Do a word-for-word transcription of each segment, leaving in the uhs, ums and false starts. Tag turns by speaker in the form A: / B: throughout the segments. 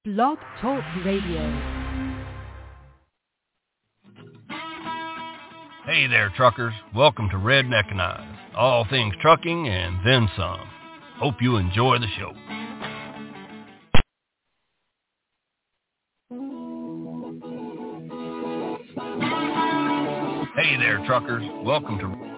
A: Blog Talk Radio.
B: Hey there, truckers. Welcome to Redneck and Eyes. All things trucking and then some. Hope you enjoy the show. Hey there, truckers. Welcome to...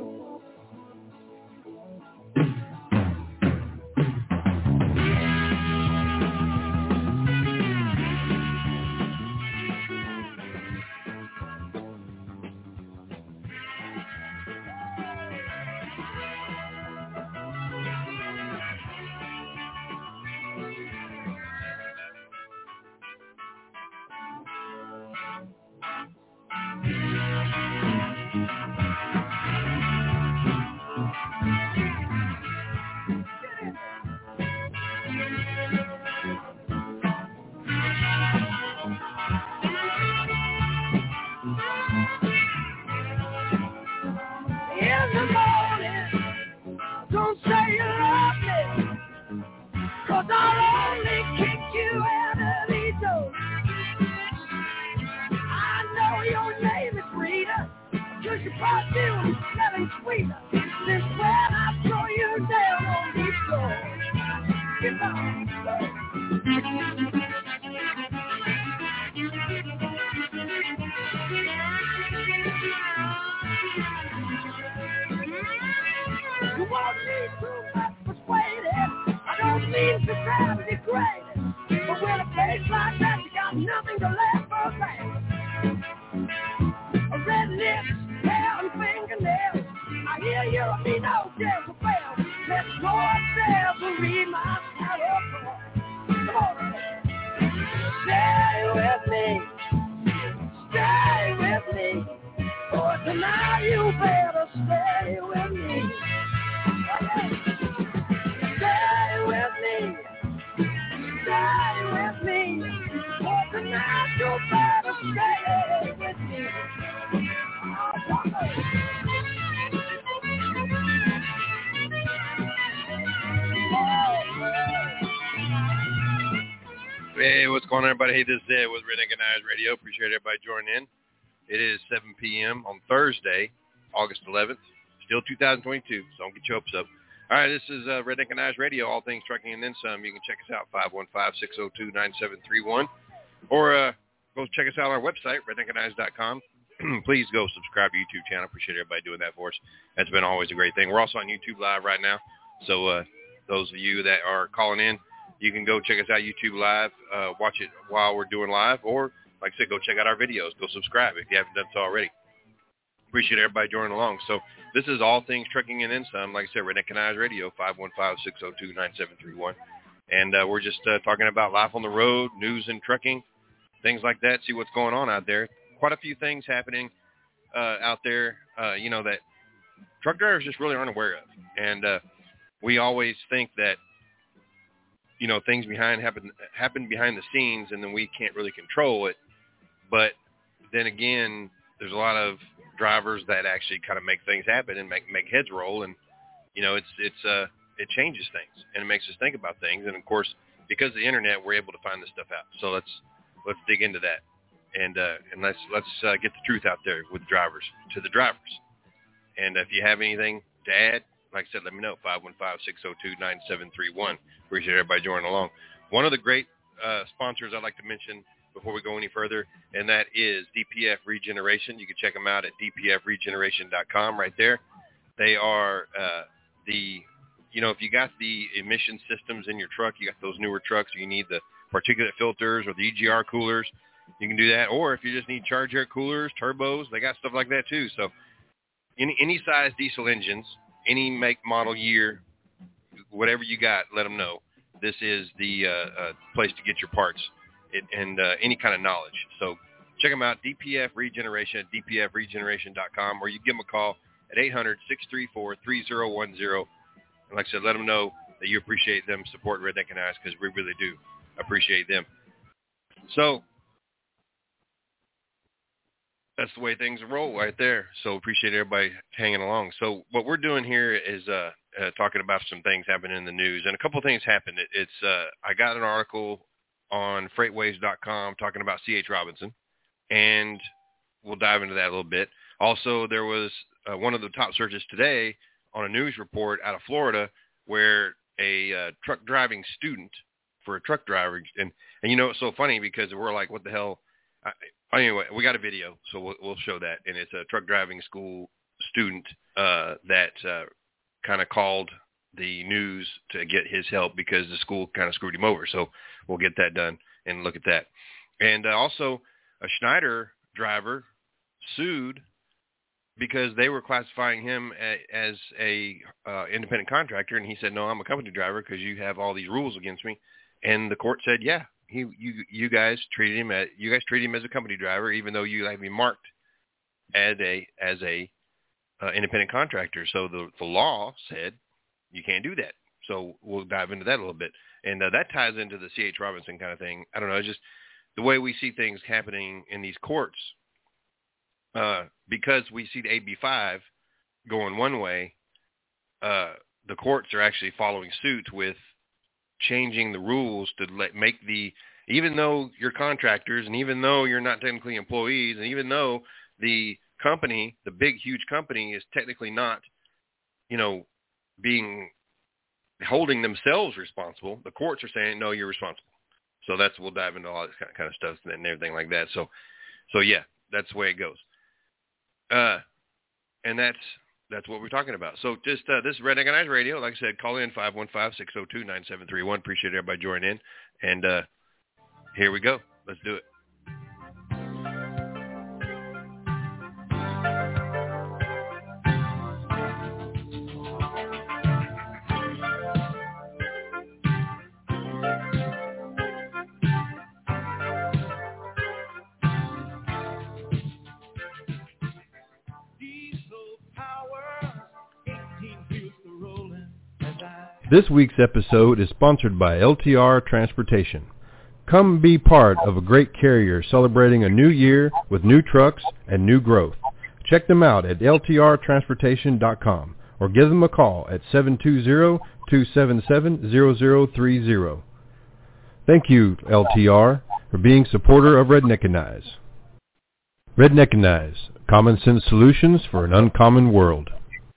C: Hey, what's going on, everybody? Hey, this is Ed with Redneck and Eyes Radio. Appreciate everybody joining in. It is seven p.m. on Thursday, August eleventh, still two thousand twenty-two, so don't get your hopes up. All right, this is uh, Redneck and Eyes Radio, all things trucking and then some. You can check us out, five one five, six oh two, nine seven three one, or uh, go check us out on our website, redneck and eyes dot com. Please go subscribe to our YouTube channel. Appreciate everybody doing that for us. That's been always a great thing. We're also on YouTube Live right now, so uh, those of you that are calling in, you can go check us out YouTube Live, uh, watch it while we're doing live, or, like I said, go check out our videos. Go subscribe if you haven't done so already. Appreciate everybody joining along. So this is all things trucking and then some. Like I said, Redneck and Eyes Radio, five one five, six oh two, nine seven three one. And uh, we're just uh, talking about life on the road, news and trucking, things like that, see what's going on out there. Quite a few things happening uh, out there, uh, you know, that truck drivers just really aren't aware of. And uh, we always think that, you know, things behind happen happen behind the scenes, and then we can't really control it. But then again, there's a lot of drivers that actually kind of make things happen and make make heads roll, and you know, it's it's uh it changes things and it makes us think about things. And of course, because of the internet, we're able to find this stuff out. So let's let's dig into that, and uh, and let's let's uh, get the truth out there with the drivers to the drivers. And if you have anything to add, like I said, let me know, five one five, six oh two, nine seven three one. Appreciate everybody joining along. One of the great uh, sponsors I'd like to mention before we go any further, and that is D P F Regeneration. You can check them out at d p f regeneration dot com right there. They are uh, the, you know, if you got the emission systems in your truck, you got those newer trucks, you need the particulate filters or the E G R coolers, you can do that. Or if you just need charge air coolers, turbos, they got stuff like that too. So any, any size diesel engines, any make, model, year, whatever you got, let them know. This is the uh, uh, place to get your parts it, and uh, any kind of knowledge. So check them out, D P F Regeneration at d p f regeneration dot com, or you give them a call at eight hundred, six three four, three oh one oh. And like I said, let them know that you appreciate them supporting Redneck and Eyes, because we really do appreciate them. So that's the way things roll right there. So appreciate everybody hanging along. So what we're doing here is uh, uh, talking about some things happening in the news, and a couple of things happened. It, it's uh, I got an article on freightwaves dot com talking about C H. Robinson, and we'll dive into that a little bit. Also, there was uh, one of the top searches today on a news report out of Florida where a uh, truck driving student for a truck driver, and, and you know, it's so funny because we're like, what the hell? I, anyway, we got a video, so we'll, we'll show that, and it's a truck driving school student uh, that uh, kind of called the news to get his help because the school kind of screwed him over. So we'll get that done and look at that. And uh, also a Schneider driver sued because they were classifying him a, as a uh, independent contractor. And he said, no, I'm a company driver because you have all these rules against me. And the court said, yeah, he, you, you guys treated him at, you guys treated him as a company driver, even though you have been marked as a, as a uh, independent contractor. So the, the law said, you can't do that. So we'll dive into that a little bit. And uh, that ties into the C H. Robinson kind of thing. I don't know, it's just the way we see things happening in these courts. Uh, because we see the A B five going one way, uh, the courts are actually following suit with changing the rules to let, make the, even though you're contractors and even though you're not technically employees and even though the company, the big, huge company is technically not, you know, being holding themselves responsible, the courts are saying, no, you're responsible. So that's, we'll dive into all this kind of stuff and everything like that. So, so yeah, that's the way it goes. Uh, and that's, that's what we're talking about. So just, uh, this is Redneck and Eyes Radio. Like I said, call in five one five, six oh two, nine seven three one. Appreciate everybody joining in. And, uh, here we go. Let's do it.
B: This week's episode is sponsored by L T R Transportation. Come be part of a great carrier celebrating a new year with new trucks and new growth. Check them out at L T R transportation dot com or give them a call at seven two zero, two seven seven, zero zero three zero. Thank you, L T R, for being supporter of Redneck and Eyes. Redneck and Eyes, common sense solutions for an uncommon world.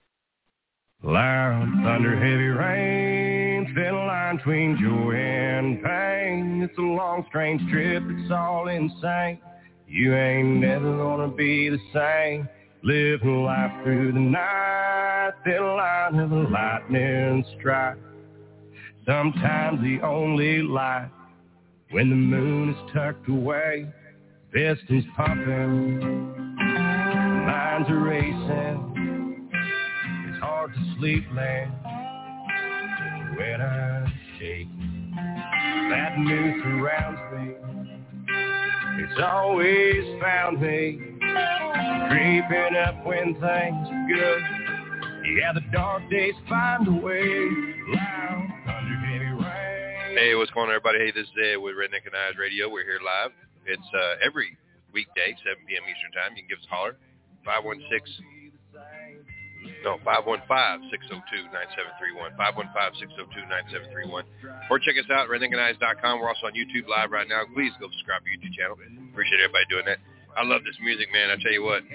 D: Loud thunder, heavy rain, thin line between joy and pain. It's a long, strange trip, it's all insane. You ain't never gonna be the same. Living life through the night, thin line of a lightning strike. Sometimes the only light, when the moon is tucked away, pistons popping, minds are racing. Hard to sleep, man, when I shake. Bad news surrounds me. It's always found me creeping up when things are good. Yeah, the dark days find a way. Loud thunder, heavy rain.
C: Hey, what's going on, everybody? Hey, this is Ed with Redneck and Eyes Radio. We're here live. It's uh, every weekday, seven p.m. Eastern Time. You can give us a holler. five one six No, five one five, six oh two, nine seven three one. five one five, six oh two, nine seven three one. Or check us out, redneck and eyes dot com. We're also on YouTube Live right now. Please go subscribe to our YouTube channel. Appreciate everybody doing that. I love this music, man. I tell you what.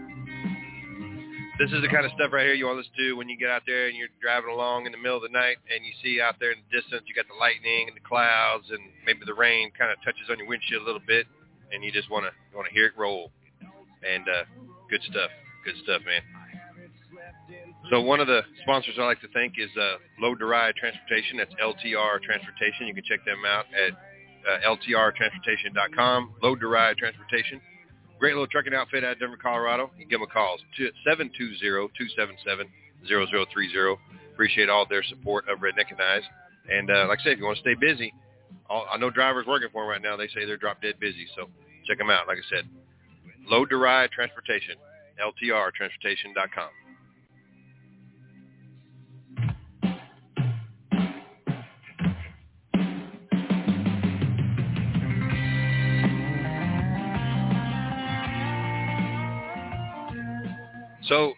C: This is the kind of stuff right here you want to listen to when you get out there and you're driving along in the middle of the night and you see out there in the distance, you got the lightning and the clouds and maybe the rain kind of touches on your windshield a little bit and you just want to want to hear it roll. And uh, good stuff. Good stuff, man. So one of the sponsors I like to thank is uh, Load to Ride Transportation. That's L T R Transportation. You can check them out at uh, L T R transportation dot com. Load to Ride Transportation. Great little trucking outfit out of Denver, Colorado. You can give them a call. seven two zero, two seven seven, zero zero three zero. Appreciate all their support of Redneck and Eyes. And uh, like I said, if you want to stay busy, all, I know drivers working for them right now, they say they're drop dead busy. So check them out, like I said. Load to Ride Transportation. L T R transportation dot com. So,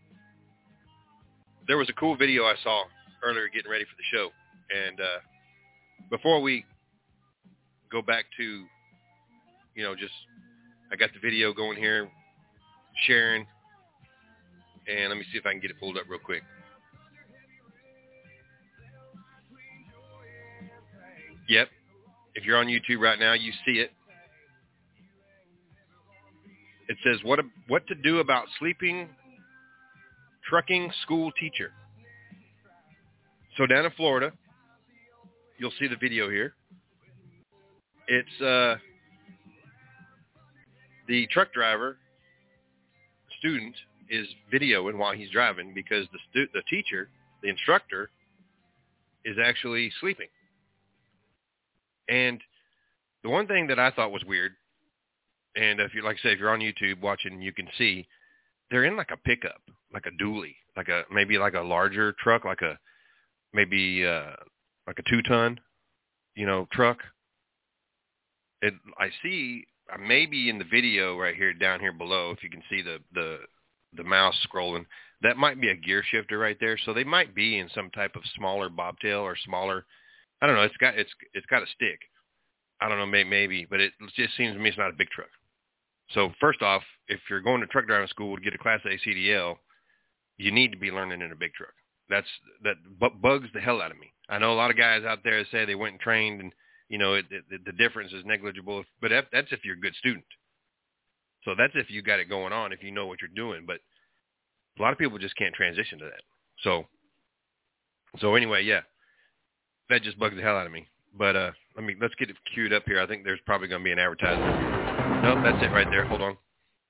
C: there was a cool video I saw earlier getting ready for the show. And uh, before we go back to, you know, just, I got the video going here, sharing, and let me see if I can get it pulled up real quick. Yep. If you're on YouTube right now, you see it. It says, what, a, what to do about sleeping trucking school teacher. So down in Florida, you'll see the video here. It's uh, the truck driver student is videoing while he's driving because the stu- the teacher, the instructor, is actually sleeping. And the one thing that I thought was weird, and if you like I say, if you're on YouTube watching, you can see they're in like a pickup, like a dually, like a maybe like a larger truck, like a maybe uh, like a two-ton, you know, truck. It, I see uh, maybe in the video right here down here below, if you can see the the the mouse scrolling, that might be a gear shifter right there. So they might be in some type of smaller bobtail or smaller. I don't know. It's got it's it's got a stick. I don't know, maybe, maybe, but it just seems to me it's not a big truck. So first off, if you're going to truck driving school to get a Class A C D L, you need to be learning in a big truck. That's that bugs the hell out of me. I know a lot of guys out there that say they went and trained, and you know it, it, the difference is negligible. But that's if you're a good student. So that's if you got it going on, if you know what you're doing. But a lot of people just can't transition to that. So, so anyway, yeah. That just bugs the hell out of me. But uh, let me let's get it queued up here. I think there's probably going to be an advertisement. Nope, that's it right there. Hold on.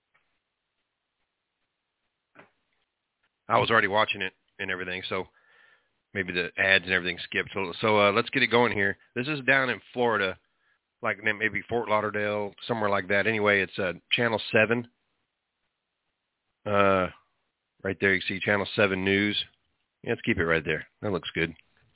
C: I was already watching it and everything, so maybe the ads and everything skipped. So, so uh, let's get it going here. This is down in Florida, like maybe Fort Lauderdale, somewhere like that. Anyway, it's uh, Channel seven. Uh, right there, you see Channel seven News. Yeah, let's keep it right there. That looks good.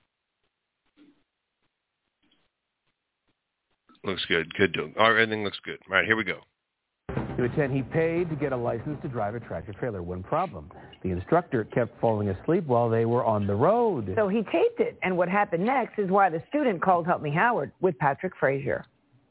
C: Looks good. Good. All right, everything looks good. All right, here we go.
E: To attend, he paid to get a license to drive a tractor trailer. One problem. The instructor kept falling asleep while they were on the road.
F: So he taped it, and what happened next is why the student called Help Me Howard with Patrick Frazier.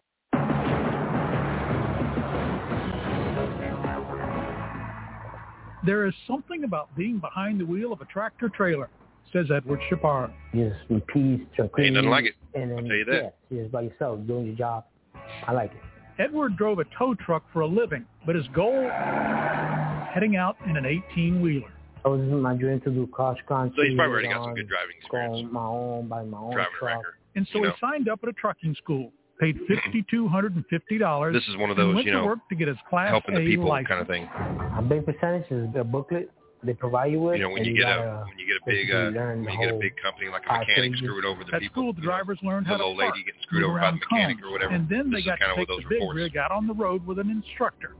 G: There is something about being behind the wheel of a tractor trailer, says Edward Shapar.
H: Just repeat,
C: he doesn't like it.
H: And then,
C: I'll tell you that.
H: Yeah, just by yourself, doing your job. I like it.
G: Edward drove a tow truck for a living, but his goal, heading out in an eighteen-wheeler.
H: It was my dream to do cross country.
C: So he's probably already got some good driving experience.
H: Going my own, by my own
C: driving
H: truck.
C: record.
G: And so
C: you
G: he
C: know?
G: signed up at a trucking school, paid five thousand two hundred fifty dollars.
C: This is one of
G: and
C: those,
G: went
C: you
G: to
C: know,
G: work to get his Class
C: helping the
G: A
C: people
G: license.
C: kind of thing.
H: A big percentage is a booklet they provide you with.
C: You know, when
H: and
C: you,
H: you
C: get
H: gotta,
C: a when you get a big uh, when you get a big company like a mechanic screwed over the
G: At
C: people.
G: school, the drivers learned how
C: the
G: to
C: old
G: park,
C: lady getting screwed
G: move
C: over by the
G: around
C: mechanic
G: cones,
C: or whatever.
G: and then
C: this
G: they got
C: is kind
G: to
C: of
G: take
C: those
G: the big
C: reports.
G: rig out on the road with an instructor.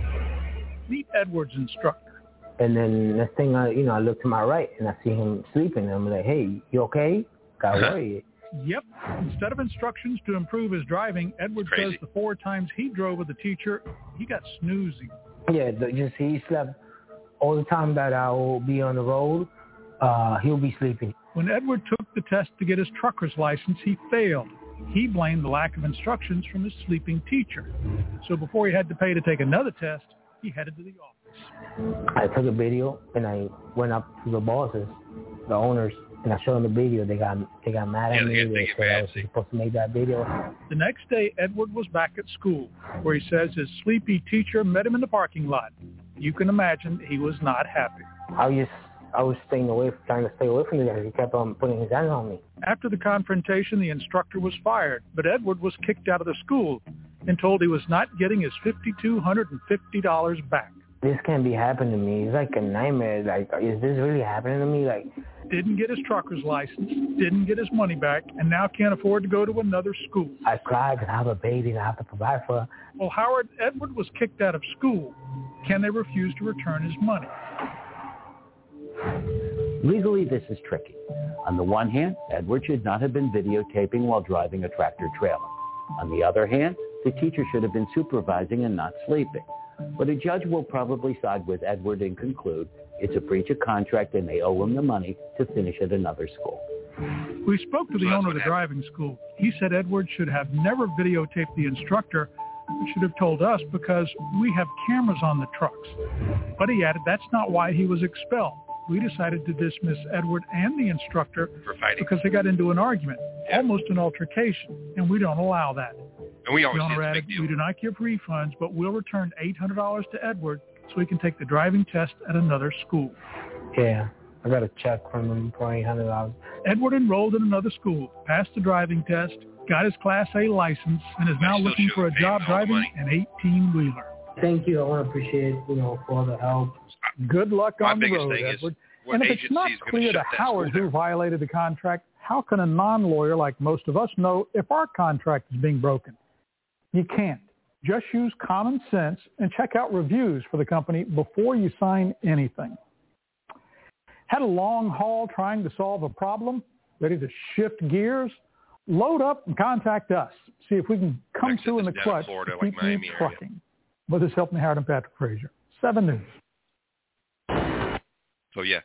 G: Meet Edward's instructor.
H: And then next thing I, you know, I look to my right and I see him sleeping. And I'm like, hey, you okay? Got worried.
G: Yep. Instead of instructions to improve his driving, Edward says the four times he drove with the teacher, he got snoozing.
H: Yeah, the, just he slept all the time that I will be on the road. Uh, he'll be sleeping.
G: When Edward took the test to get his trucker's license, he failed. He blamed the lack of instructions from his sleeping teacher. So before he had to pay to take another test, he headed to the office.
H: I took a video and I went up to the bosses, the owners, and I showed them the video. They got they got mad at
C: yeah,
H: me.
C: They,
H: They,
C: they
H: said I was supposed to make that video.
G: The next day, Edward was back at school, where he says his sleepy teacher met him in the parking lot. You can imagine he was not happy.
H: I was just, I was staying away, trying to stay away from the guy. He kept on putting his hands on me.
G: After the confrontation, the instructor was fired, but Edward was kicked out of the school and told he was not getting his five thousand two hundred fifty dollars back.
H: This can't be happening to me. It's like a nightmare. Like, is this really happening to me? Like,
G: didn't get his trucker's license, didn't get his money back, and now can't afford to go to another school.
H: I cry because I have a baby and I have to provide for her.
G: Well, Howard, Edward was kicked out of school. Can they refuse to return his money?
I: Legally, this is tricky. On the one hand, Edward should not have been videotaping while driving a tractor trailer. On the other hand, the teacher should have been supervising and not sleeping. But a judge will probably side with Edward and conclude it's a breach of contract and they owe him the money to finish at another school.
G: We spoke to the owner of the driving school. He said Edward should have never videotaped the instructor. He should have told us because we have cameras on the trucks. But he added that's not why he was expelled. We decided to dismiss Edward and the instructor
C: for fighting
G: because they got into an argument, almost an altercation, and we don't allow that.
C: And we always
G: the owner added, we do not give refunds, but we'll return eight hundred dollars to Edward so he can take the driving test at another school.
H: Yeah, I got a check from him for eight hundred dollars.
G: Edward enrolled in another school, passed the driving test, got his Class A license, and is now looking for a job driving an eighteen-wheeler.
H: Thank you. I want to appreciate, you know, for all the help.
G: Good luck
C: My
G: on the road, Edward. And if it's not clear to Howard who violated the contract, how can a non-lawyer like most of us know if our contract is being broken? You can't. Just use common sense and check out reviews for the company before you sign anything. Had a long haul trying to solve a problem? Ready to shift gears? Load up and contact us. See if we can come
C: Texas
G: through in the clutch
C: Florida,
G: to keep
C: like Miami
G: you
C: area.
G: trucking. With us helping Howard and Patrick Frazier. seven News.
C: So, yeah.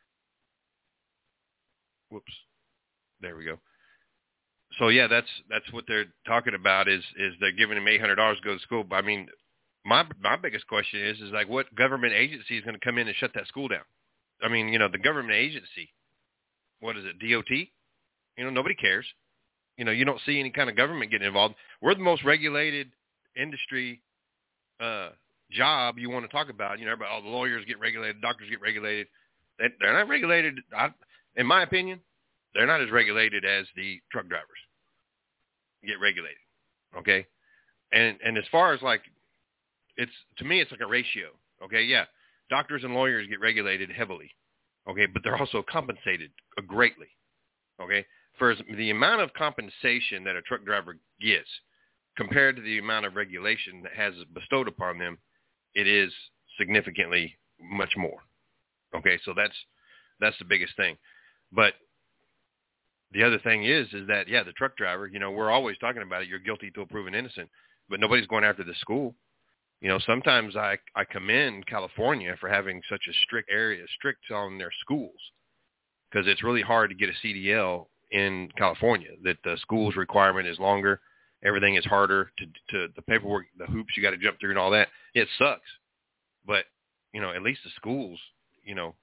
C: Whoops. There we go. So, yeah, that's that's what they're talking about is is they're giving him eight hundred dollars to go to school. But, I mean, my my biggest question is, is like what government agency is going to come in and shut that school down? I mean, you know, the government agency, what is it, D O T? You know, nobody cares. You know, you don't see any kind of government getting involved. We're the most regulated industry uh, job you want to talk about. You know, everybody, all the lawyers get regulated, doctors get regulated. They, they're not regulated. I, in my opinion, they're not as regulated as the truck drivers get regulated. Okay, and and as far as like, it's to me, it's like a ratio. Okay, yeah, doctors and lawyers get regulated heavily. Okay, but they're also compensated greatly. Okay. For the amount of compensation that a truck driver gets compared to the amount of regulation that has bestowed upon them, it is significantly much more. Okay, so that's that's the biggest thing. But the other thing is, is that, yeah, the truck driver, you know, we're always talking about it. You're guilty till proven innocent, but nobody's going after the school. You know, sometimes I, I commend California for having such a strict area, strict on their schools, because it's really hard to get a C D L in California, that the school's requirement is longer. Everything is harder to, to the paperwork, the hoops you got to jump through and all that. It sucks. But, you know, at least the schools, you know,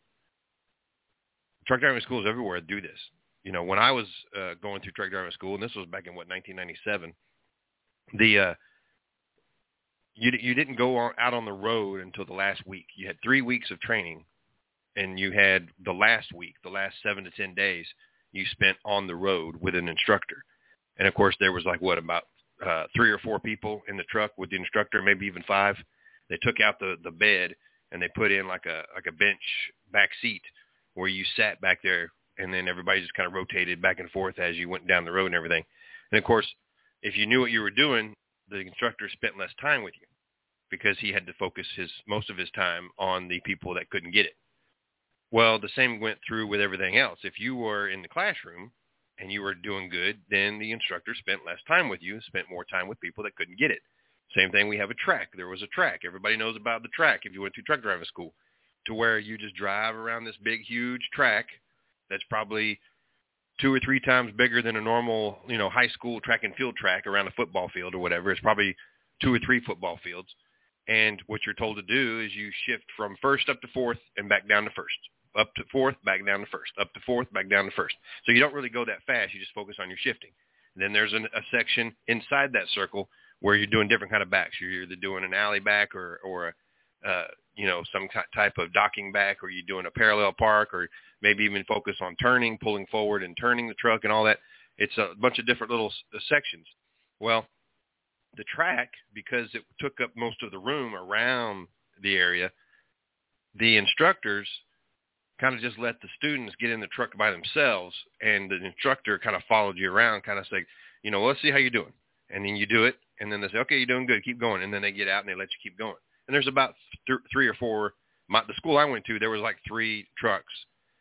C: truck driving schools everywhere do this. You know, when I was uh, going through truck driving school, and this was back in, what, nineteen ninety-seven, the, uh, you, you didn't go on, out on the road until the last week. You had three weeks of training, and you had the last week, the last seven to ten days, you spent on the road with an instructor. And, of course, there was like, what, about uh, three or four people in the truck with the instructor, maybe even five. They took out the, the bed, and they put in like a like a bench back seat where you sat back there, and then everybody just kind of rotated back and forth as you went down the road and everything. And, of course, if you knew what you were doing, the instructor spent less time with you because he had to focus his most of his time on the people that couldn't get it. Well, the same went through with everything else. If you were in the classroom and you were doing good, then the instructor spent less time with you, spent more time with people that couldn't get it. Same thing, we have a track. There was a track. Everybody knows about the track if you went to truck driving school, to where you just drive around this big, huge track that's probably two or three times bigger than a normal, you know, high school track and field track around a football field or whatever. It's probably two or three football fields. And what you're told to do is you shift from first up to fourth and back down to first. Up to fourth, back down to first. Up to fourth, back down to first. So you don't really go that fast. You just focus on your shifting. And then there's an, a section inside that circle where you're doing different kind of backs. You're either doing an alley back or, or a, uh, you know, some type of docking back, or you're doing a parallel park, or maybe even focus on turning, pulling forward and turning the truck and all that. It's a bunch of different little uh, sections. Well, the track, because it took up most of the room around the area, the instructors kind of just let the students get in the truck by themselves, and the instructor kind of followed you around, kind of say, you know, let's see how you're doing. And then you do it, and then they say, okay, you're doing good, keep going. And then they get out and they let you keep going. And there's about th- three or four. My, the school I went to, there was like three trucks.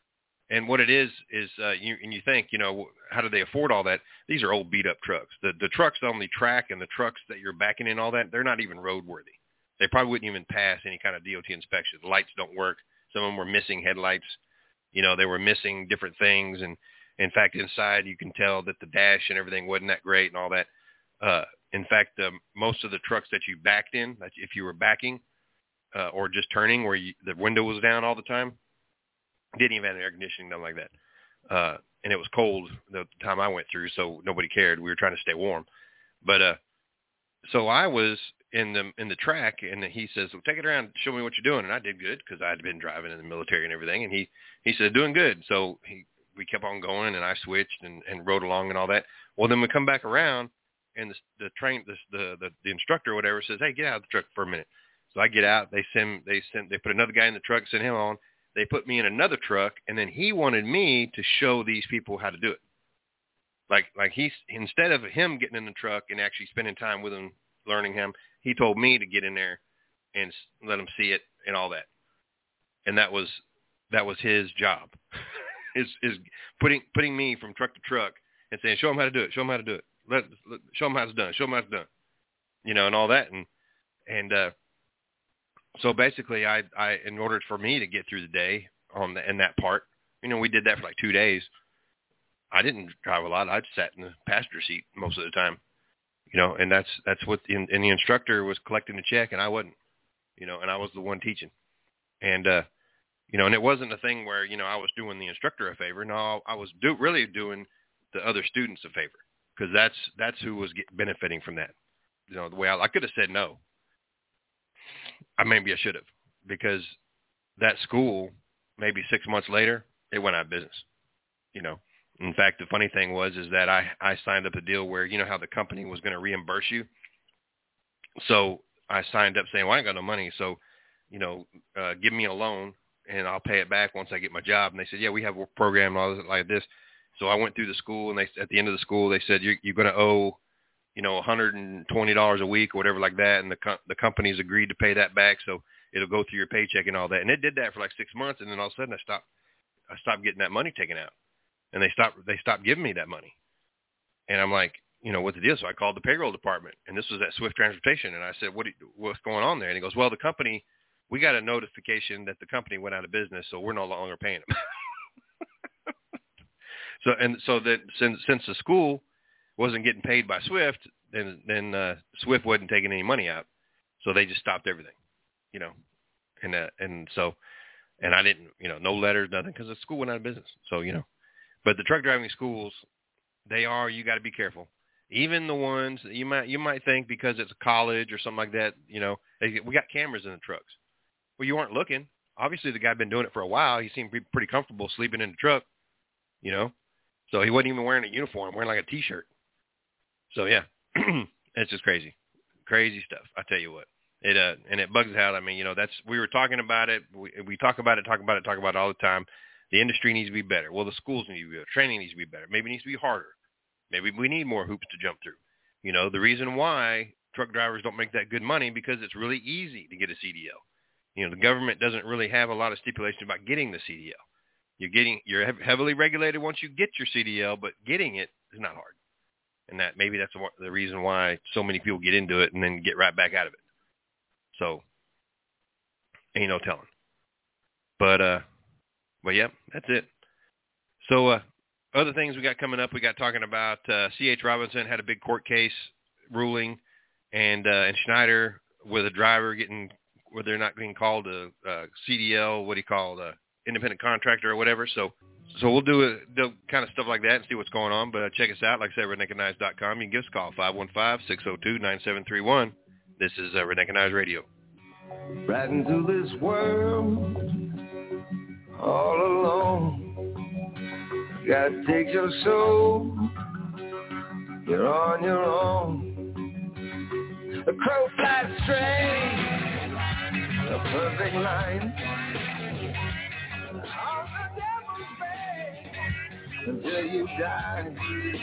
C: And what it is is, uh, you and you think, you know, how do they afford all that? These are old beat-up trucks. The the trucks on the track and the trucks that you're backing in, all that, they're not even roadworthy. They probably wouldn't even pass any kind of D O T inspection. The lights don't work. Some of them were missing headlights. You know, they were missing different things. And, In fact, inside you can tell that the dash and everything wasn't that great and all that. Uh, in fact, um, most of the trucks that you backed in, that if you were backing uh, or just turning where you, the window was down all the time, didn't even have air conditioning, nothing like that. Uh, and it was cold the time I went through, so nobody cared. We were trying to stay warm. But uh, so I was in the in the track, and he says, well, take it around, show me what you're doing. And I did good because I had been driving in the military and everything. And he, he said, doing good. So he we kept on going, and I switched and, and rode along and all that. Well, then we come back around, and the, the train, the, the the the instructor or whatever says, hey, get out of the truck for a minute. So I get out. They send they send they put another guy in the truck, send him on. They put me in another truck, and then he wanted me to show these people how to do it. Like like he's instead of him getting in the truck and actually spending time with him, learning him, he told me to get in there and let him see it and all that. And that was that was his job. Is is putting putting me from truck to truck and saying, show him how to do it, show him how to do it, let, let show him how it's done, show him how it's done, you know, and all that, and and uh, so basically, I I in order for me to get through the day on the, in that part, you know, we did that for like two days. I didn't drive a lot. I sat in the passenger seat most of the time, you know, and that's that's what the, and the instructor was collecting the check, and I wasn't, you know, and I was the one teaching, and. uh You know, and it wasn't a thing where, you know, I was doing the instructor a favor. No, I was do, really doing the other students a favor because that's that's who was get, benefiting from that. You know, the way I, I could have said no. I maybe I should have because that school, maybe six months later, it went out of business. You know, in fact, the funny thing was is that I, I signed up a deal where, you know, how the company was going to reimburse you. So I signed up saying, well, I ain't got no money. So, you know, uh, give me a loan. And I'll pay it back once I get my job. And they said, yeah, we have a program and all this, like this. So I went through the school, and they at the end of the school, they said, you're, you're going to owe, you know, one hundred twenty dollars a week or whatever like that. And the co- the company's agreed to pay that back. So it'll go through your paycheck and all that. And it did that for like six months. And then all of a sudden I stopped, I stopped getting that money taken out. And they stopped, they stopped giving me that money. And I'm like, you know, what's the deal? So I called the payroll department, and this was at Swift Transportation. And I said, what, do you, what's going on there? And he goes, well, the company, we got a notification that the company went out of business, so we're no longer paying them. so and so that since since the school wasn't getting paid by Swift, then then uh, Swift wasn't taking any money out, so they just stopped everything, you know, and uh, and so and I didn't, you know, no letters, nothing, because the school went out of business. So you know, but the truck driving schools, they are, you got to be careful. Even the ones that you might you might think because it's a college or something like that, you know, they, we got cameras in the trucks. Well, you weren't looking. Obviously, the guy had been doing it for a while. He seemed pretty comfortable sleeping in the truck, you know. So he wasn't even wearing a uniform, wearing like a T-shirt. So, yeah, it's just crazy. Crazy stuff, I tell you what. It uh, And it bugs out. I mean, you know, that's we were talking about it. We, we talk about it, talk about it, talk about it all the time. The industry needs to be better. Well, the schools need to be better. Training needs to be better. Maybe it needs to be harder. Maybe we need more hoops to jump through. You know, the reason why truck drivers don't make that good money because it's really easy to get a C D L. You know, the government doesn't really have a lot of stipulations about getting the C D L. You're getting, you're heavily regulated once you get your C D L, but getting it is not hard. And that maybe that's the reason why so many people get into it and then get right back out of it. So, ain't no telling. But, uh, but yeah, that's it. So, uh, other things we got coming up, we got talking about uh, C H. Robinson had a big court case ruling, and uh, and Schneider with a driver getting, where they're not being called a, a C D L, what do you call it, a independent contractor or whatever. So so we'll do, a, do kind of stuff like that and see what's going on. But uh, check us out, like I said, redneck and knives dot com. You can give us a call, five one five, six oh two, nine seven three one. This is uh, Redneck and Knives Radio.
D: Right into this world all alone. Gotta take your soul. You're on your own. A crow flies straight, a perfect line. On the devil's face until you die.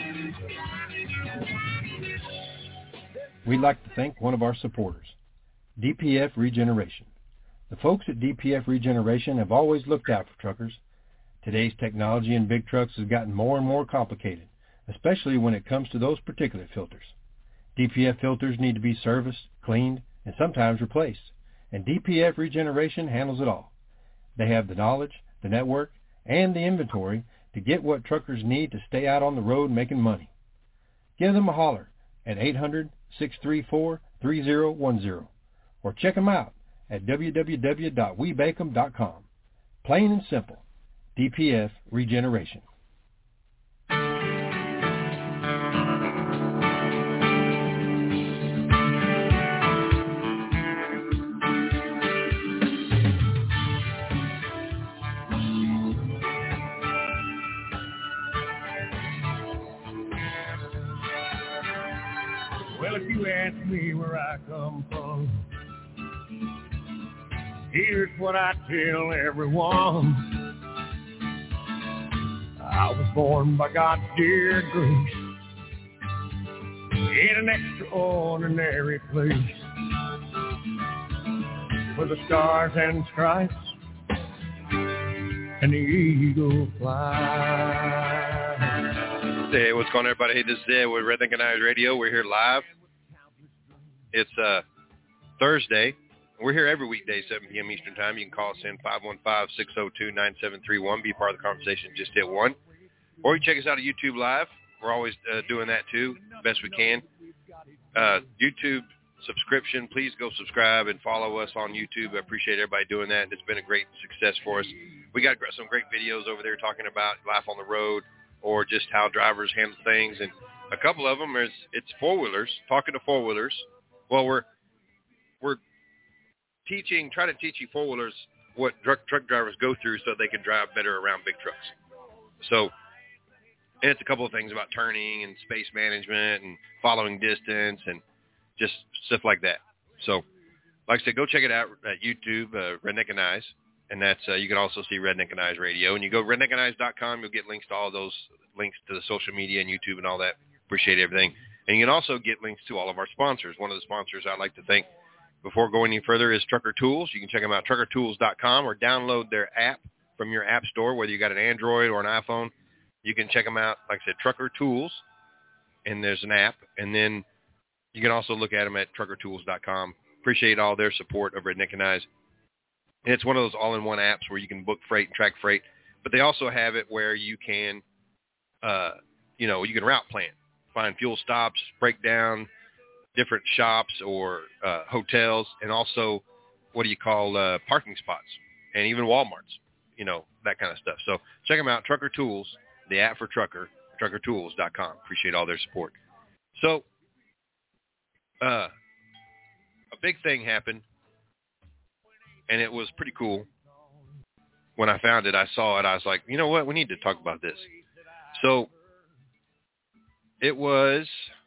B: We'd like to thank one of our supporters, D P F Regeneration. The folks at D P F Regeneration have always looked out for truckers. Today's technology in big trucks has gotten more and more complicated, especially when it comes to those particulate filters. D P F filters need to be serviced, cleaned, and sometimes replaced, and D P F Regeneration handles it all. They have the knowledge, the network, and the inventory to get what truckers need to stay out on the road making money. Give them a holler at eight hundred, six three four, three zero one zero or check them out at w w w dot we bake em dot com. Plain and simple, D P F Regeneration.
D: Well, if you ask me where I come from, here's what I tell everyone. I was born by God's dear grace in an extraordinary place where the stars and stripes and the eagle fly.
C: Hey, what's going on, everybody? Hey, this is Ed with Redneck and Eyes Radio. We're here live. It's uh, Thursday. We're here every weekday, seven p.m. Eastern Time. You can call us in five one five, six oh two, nine seven three one. Be part of the conversation. Just hit one. Or you can check us out at YouTube Live. We're always uh, doing that, too, best we can. Uh, YouTube subscription. Please go subscribe and follow us on YouTube. I appreciate everybody doing that. It's been a great success for us. We got some great videos over there talking about life on the road or just how drivers handle things. And a couple of them is it's four-wheelers, talking to four-wheelers. Well, we're we're teaching, trying to teach you four-wheelers what truck, truck drivers go through so they can drive better around big trucks. So, and it's a couple of things about turning and space management and following distance and just stuff like that. So, like I said, go check it out at YouTube, uh, Redneck and Eyes. And that's, uh, you can also see Redneck and Eyes Radio. And you go redneck and eyes dot com, you'll get links to all those links to the social media and YouTube and all that. Appreciate everything. And you can also get links to all of our sponsors. One of the sponsors I'd like to thank before going any further is Trucker Tools. You can check them out, trucker tools dot com, or download their app from your app store, whether you got an Android or an iPhone. You can check them out, like I said, Trucker Tools, and there's an app. And then you can also look at them at trucker tools dot com. Appreciate all their support of Redneck and Eyes. And it's one of those all-in-one apps where you can book freight and track freight. But they also have it where you can, uh, you know, you can route plan, find fuel stops, break down different shops or uh, hotels, and also what do you call uh, parking spots, and even Walmarts, you know, that kind of stuff. So check them out, Trucker Tools, the app for trucker, trucker tools dot com. Appreciate all their support. So uh, a big thing happened, and it was pretty cool. When I found it, I saw it. I was like, you know what? We need to talk about this. So it was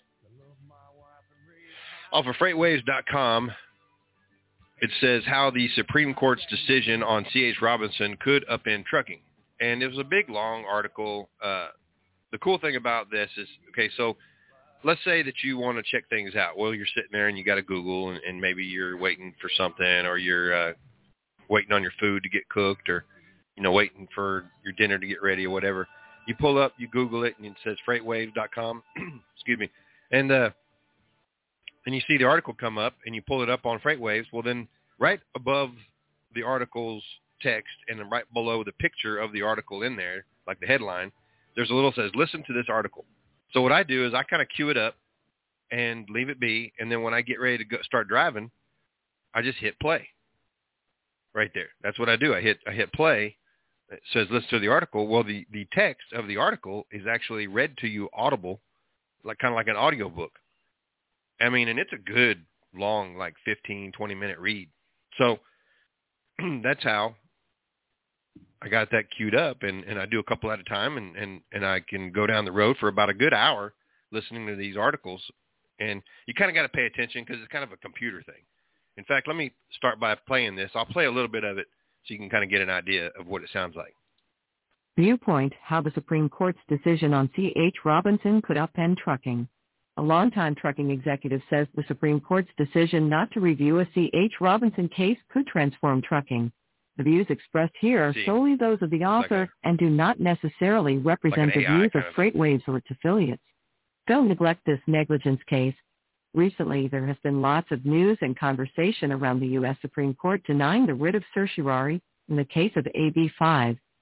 C: off of freight waves dot com. It says how the Supreme Court's decision on C H. Robinson could upend trucking. And it was a big, long article. Uh, the cool thing about this is, okay, so let's say that you want to check things out. Well, you're sitting there and you got to Google, and, and maybe you're waiting for something, or you're uh, waiting on your food to get cooked, or, you know, waiting for your dinner to get ready or whatever. You pull up, you Google it, and it says freight waves dot com. Excuse me. And uh, and you see the article come up, and you pull it up on FreightWaves. Well, then right above the article's text and then right below the picture of the article in there, like the headline, there's a little says, listen to this article. So what I do is I kind of queue it up and leave it be, and then when I get ready to go start driving, I just hit play right there. That's what I do. I hit I hit play. It says listen to the article. Well, the, the text of the article is actually read to you audible, like kind of like an audio book. I mean, and it's a good, long, like fifteen, twenty-minute read. So that's how I got that queued up, and, and I do a couple at a time, and, and, and I can go down the road for about a good hour listening to these articles. And you kind of got to pay attention because it's kind of a computer thing. In fact, let me start by playing this. I'll play a little bit of it so you can kind of get an idea of what it sounds like.
A: Viewpoint, how the Supreme Court's decision on C H. Robinson could upend trucking. A longtime trucking executive says the Supreme Court's decision not to review a C H. Robinson case could transform trucking. The views expressed here are solely those of the author like a, and do not necessarily represent like the views of FreightWaves or its affiliates. Don't neglect this negligence case. Recently, there has been lots of news and conversation around the U S. Supreme Court denying the writ of certiorari in the case of A B five,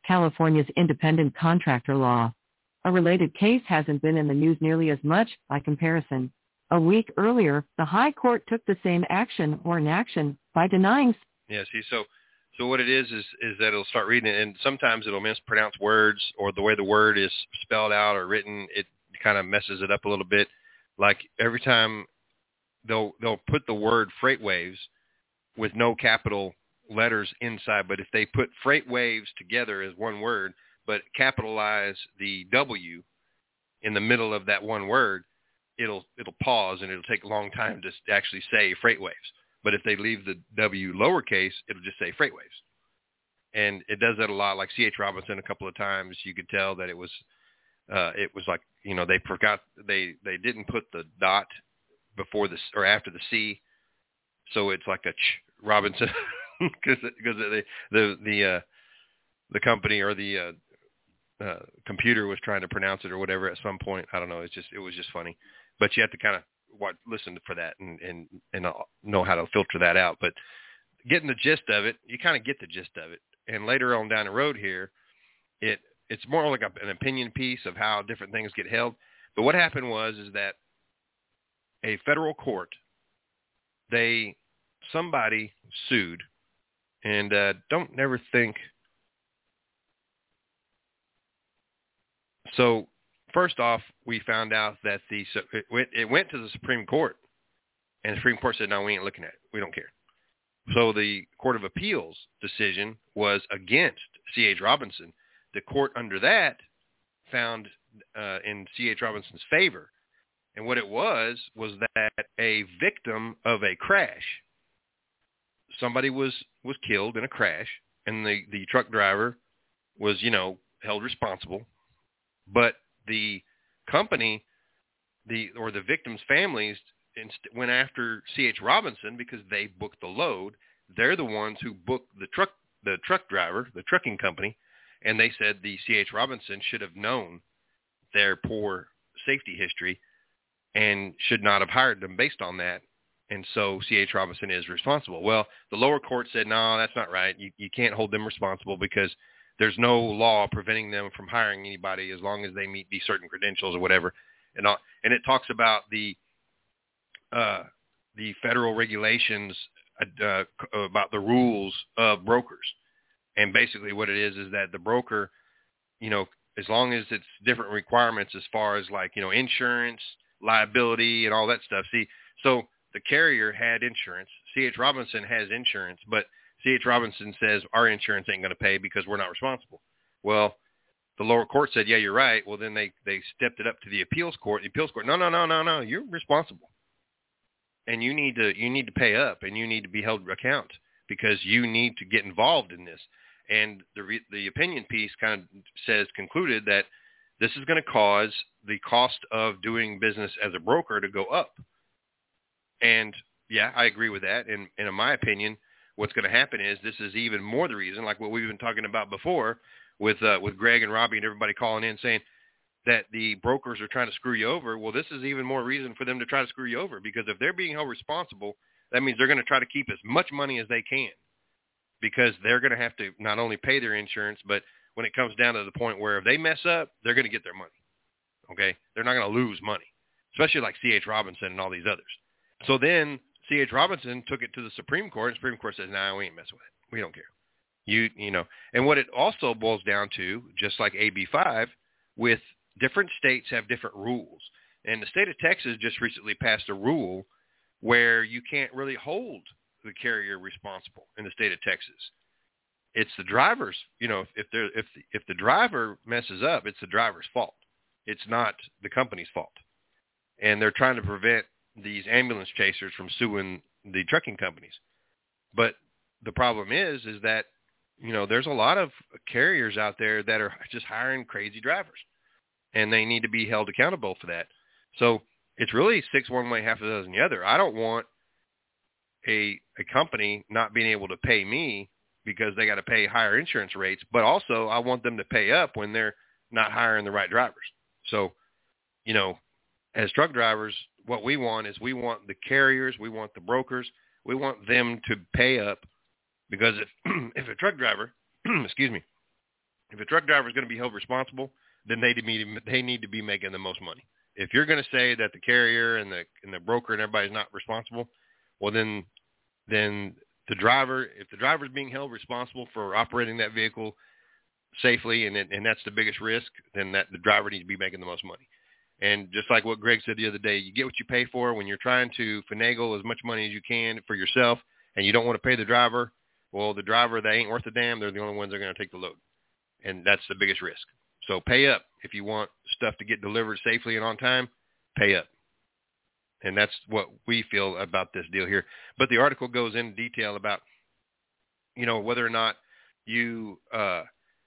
A: California's independent contractor law. A related case hasn't been in the news nearly as much, by comparison. A week earlier, the High Court took the same action or inaction by denying...
C: Yeah, see, so so what it is is is that it'll start reading it, and sometimes it'll mispronounce words, or the way the word is spelled out or written, it kind of messes it up a little bit. Like every time they'll they'll put the word freight waves with no capital letters inside, but if they put freight waves together as one word, but capitalize the W in the middle of that one word, it'll it'll pause and it'll take a long time to actually say freight waves. But if they leave the W lowercase, it'll just say freight waves. And it does that a lot. Like C H. Robinson, a couple of times you could tell that it was uh, it was like, you know, they forgot, they, they didn't put the dot before the, or after the C. So it's like a ch Robinson because because the the the uh, the company or the uh, uh, computer was trying to pronounce it or whatever at some point. I don't know. It's just it was just funny. But you have to kind of watch, listen for that and and and know how to filter that out. But getting the gist of it, you kind of get the gist of it. And later on down the road here, it it's more like a, an opinion piece of how different things get held. But what happened was is that a federal court, they somebody sued, and uh, don't never think. So first off, we found out that the it went, it went to the Supreme Court, and the Supreme Court said, no, we ain't looking at it. We don't care. So the Court of Appeals decision was against C H. Robinson. The court under that found uh, in C H. Robinson's favor. And what it was was that a victim of a crash, somebody was, was killed in a crash, and the, the truck driver was, you know, held responsible. But the company, the or the victims' families inst- went after C H. Robinson because they booked the load. They're the ones who booked the truck, the truck driver, the trucking company, and they said the C H. Robinson should have known their poor safety history and should not have hired them based on that. And so C H. Robinson is responsible. Well, the lower court said, no, that's not right. You, you can't hold them responsible because there's no law preventing them from hiring anybody as long as they meet these certain credentials or whatever. And all, and it talks about the uh, the federal regulations uh, about the rules of brokers. And basically what it is is that the broker, you know, as long as it's different requirements as far as like, you know, insurance, liability, and all that stuff. See, so the carrier had insurance. C H. Robinson has insurance, but C H. Robinson says our insurance ain't going to pay because we're not responsible. Well, the lower court said, yeah, you're right. Well, then they, they stepped it up to the appeals court. The appeals court, no, no, no, no, no, you're responsible. And you need to you need to pay up, and you need to be held to account because you need to get involved in this. And the re, the opinion piece kind of says, concluded that this is going to cause the cost of doing business as a broker to go up. And, yeah, I agree with that. And, and in my opinion, what's going to happen is this is even more the reason, like what we've been talking about before with uh, with Greg and Robbie and everybody calling in saying that the brokers are trying to screw you over. Well, this is even more reason for them to try to screw you over, because if they're being held responsible, that means they're going to try to keep as much money as they can, because they're going to have to not only pay their insurance, but when it comes down to the point where if they mess up, they're going to get their money. Okay? They're not going to lose money, especially like C H. Robinson and all these others. So then C H. Robinson took it to the Supreme Court, and the Supreme Court says, nah, we ain't messing with it. We don't care. You, you know, and what it also boils down to, just like A B five, with different states have different rules. And the state of Texas just recently passed a rule where you can't really hold the carrier responsible in the state of Texas. It's the driver's, you know, if they're, if the, if the driver messes up, it's the driver's fault. It's not the company's fault. And they're trying to prevent these ambulance chasers from suing the trucking companies. But the problem is, is that, you know, there's a lot of carriers out there that are just hiring crazy drivers, and they need to be held accountable for that. So it's really six one way, half a dozen the other. I don't want a a company not being able to pay me because they got to pay higher insurance rates, but also I want them to pay up when they're not hiring the right drivers. So, you know, as truck drivers, what we want is we want the carriers, we want the brokers, we want them to pay up, because if if a truck driver, excuse me, If a truck driver is going to be held responsible, then they need, they need to be making the most money. If you're going to say that the carrier and the and the broker and everybody's not responsible, well, then then the driver, if the driver is being held responsible for operating that vehicle safely, and it, and that's the biggest risk, then that the driver needs to be making the most money. And just like what Greg said the other day, you get what you pay for. When you're trying to finagle as much money as you can for yourself, and you don't want to pay the driver, well, the driver, they ain't worth a damn. They're the only ones that are going to take the load, and that's the biggest risk. So pay up if you want stuff to get delivered safely and on time. Pay up. And that's what we feel about this deal here. But the article goes into detail about, you know, whether or not you uh,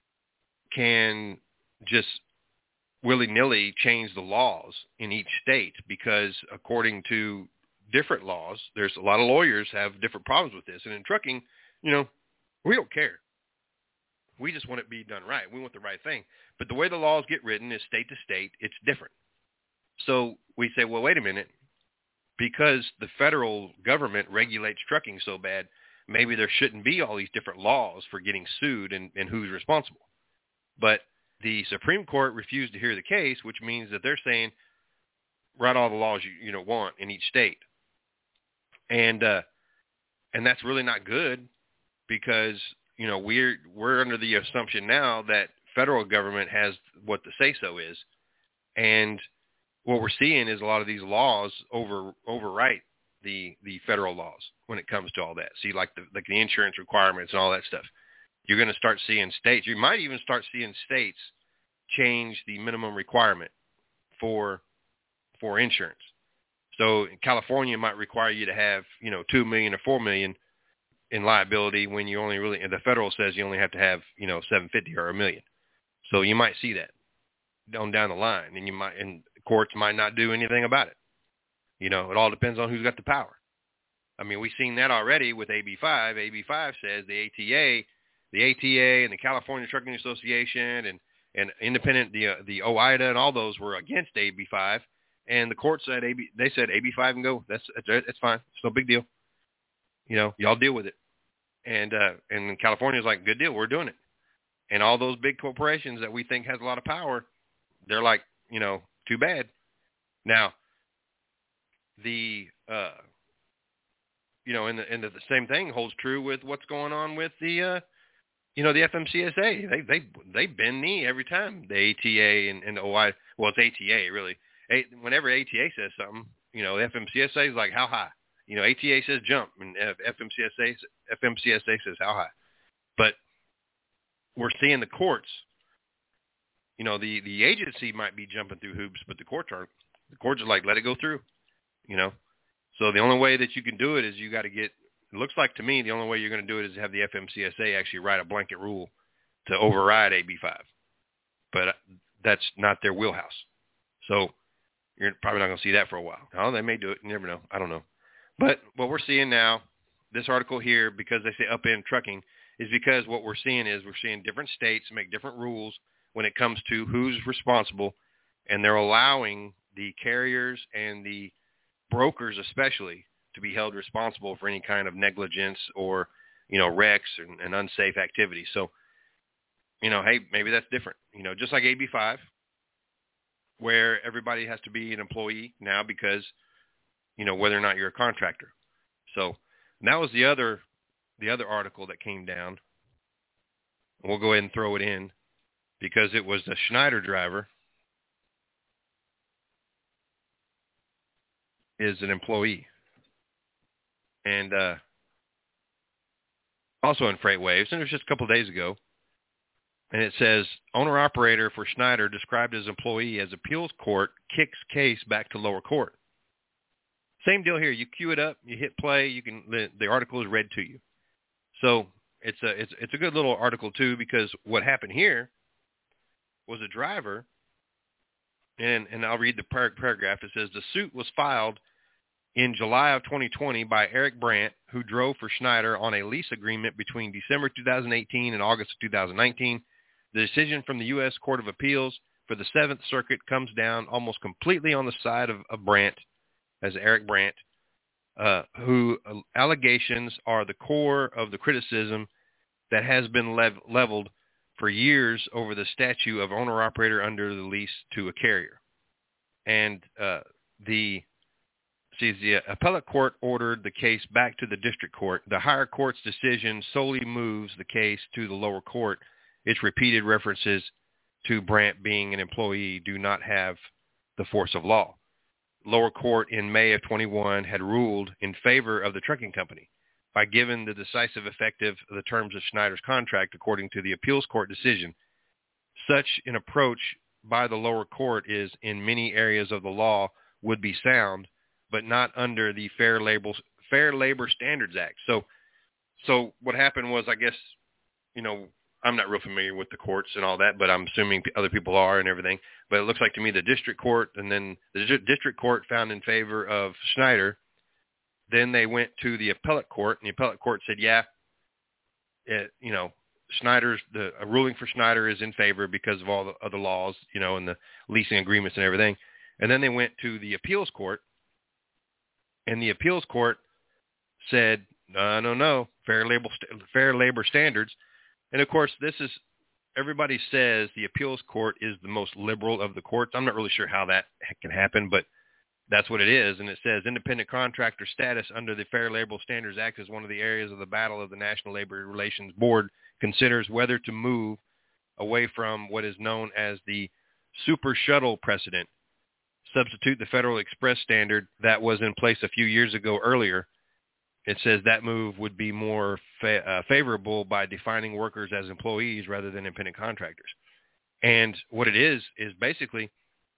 C: can just willy-nilly change the laws in each state, because according to different laws, there's a lot of lawyers have different problems with this. And in trucking, you know, we don't care. We just want it to be done right. We want the right thing. But the way the laws get written is state to state, it's different. So we say, well, wait a minute. Because the federal government regulates trucking so bad, maybe there shouldn't be all these different laws for getting sued and, and who's responsible. But the Supreme Court refused to hear the case, which means that they're saying, write all the laws you, you know, want in each state. And uh, and that's really not good, because, you know, we're we're under the assumption now that federal government has what the say-so is. And what we're seeing is a lot of these laws over overwrite the, the federal laws when it comes to all that. See, like the like the insurance requirements and all that stuff. You're going to start seeing states. You might even start seeing states change the minimum requirement for for insurance. So in California might require you to have, you know, two million or four million in liability, when you only really, and the federal says you only have to have, you know, seven fifty or a million. So you might see that down down the line, and you might, and courts might not do anything about it. You know, it all depends on who's got the power. I mean, we've seen that already with A B five. A B five says the A T A, the A T A and the California Trucking Association and, and independent, the uh, the O I D A and all those were against A B five. And the court said, A B, they said A B five and go. That's, that's, that's fine. It's no big deal. You know, y'all deal with it. And, uh, and California's like, good deal. We're doing it. And all those big corporations that we think has a lot of power, they're like, you know, too bad. Now, the, uh, you know, and the, and the same thing holds true with what's going on with the, uh, you know, the F M C S A. They they they bend knee every time the A T A and, and the O I. Well, it's A T A really. A, whenever A T A says something, you know, the F M C S A is like, how high? You know, A T A says jump, and F M C S A F M C S A says how high. But we're seeing the courts. You know, the, the agency might be jumping through hoops, but the courts aren't. The courts are like, let it go through, you know. So the only way that you can do it is you got to get, it looks like to me the only way you're going to do it is have the F M C S A actually write a blanket rule to override A B five. But that's not their wheelhouse. So you're probably not going to see that for a while. Oh, they may do it. You never know. I don't know. But what we're seeing now, this article here, because they say upend trucking, is because what we're seeing is we're seeing different states make different rules when it comes to who's responsible, and they're allowing the carriers and the brokers especially to be held responsible for any kind of negligence or, you know, wrecks and, and unsafe activities. So, you know, hey, maybe that's different. You know, just like A B five, where everybody has to be an employee now because, you know, whether or not you're a contractor. So that was the other the other article that came down. We'll go ahead and throw it in because it was the Schneider driver is an employee. And uh, also in FreightWaves, and it was just a couple of days ago, and it says, owner-operator for Schneider described as employee as appeals court kicks case back to lower court. Same deal here. You queue it up, you hit play, you can the, the article is read to you. So it's a it's it's a good little article too, because what happened here was a driver, and and I'll read the par- paragraph. It says the suit was filed in July of twenty twenty by Eric Brandt, who drove for Schneider on a lease agreement between December two thousand eighteen and August of two thousand nineteen. The decision from the U S Court of Appeals for the Seventh Circuit comes down almost completely on the side of, of Brandt, as Eric Brandt, uh, who uh, allegations are the core of the criticism that has been lev- leveled for years over the statute of owner-operator under the lease to a carrier. And uh, the see, the appellate court ordered the case back to the district court. The higher court's decision solely moves the case to the lower court. Its repeated references to Brandt being an employee do not have the force of law. Lower court in May of twenty-one had ruled in favor of the trucking company by giving the decisive effect of the terms of Schneider's contract according to the appeals court decision. Such an approach by the lower court is, in many areas of the law, would be sound, but not under the Fair Labor, Fair Labor Standards Act. So, so what happened was, I guess, you know, I'm not real familiar with the courts and all that, but I'm assuming other people are and everything. But it looks like to me the district court, and then the district court found in favor of Schneider. Then they went to the appellate court, and the appellate court said, yeah, it, you know, Schneider's, the a ruling for Schneider is in favor because of all the other laws, you know, and the leasing agreements and everything. And then they went to the appeals court, and the appeals court said, no, no, no, fair labor, fair labor standards. And, of course, this is, everybody says the appeals court is the most liberal of the courts. I'm not really sure how that can happen, but that's what it is. And it says independent contractor status under the Fair Labor Standards Act is one of the areas of the battle of the National Labor Relations Board considers whether to move away from what is known as the super shuttle precedent, substitute the Federal Express standard that was in place a few years ago earlier. It says that move would be more fa- uh, favorable by defining workers as employees rather than independent contractors. And what it is is basically